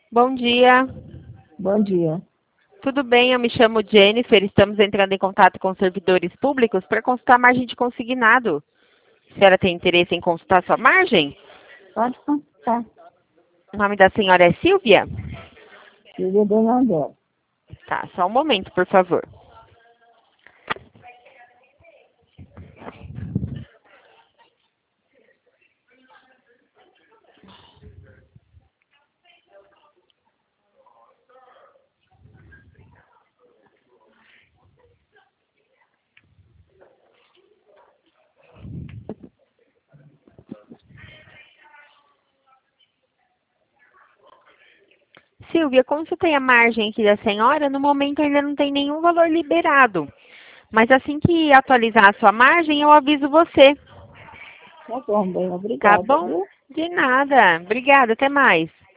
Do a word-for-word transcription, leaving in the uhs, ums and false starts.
Bom dia. Bom dia. Tudo bem? Eu me chamo Jennifer. Estamos entrando em contato com servidores públicos para consultar a margem de consignado. A senhora tem interesse em consultar sua margem? Pode consultar. O nome da senhora é Silvia? Silvia Donaldel. Tá, só um momento, por favor. Silvia, consultei a margem aqui da senhora. No momento ainda não tem nenhum valor liberado. Mas assim que atualizar a sua margem, eu aviso você. Tá bom, bem, Tá obrigada, bom? viu? De nada. Obrigada. Até mais.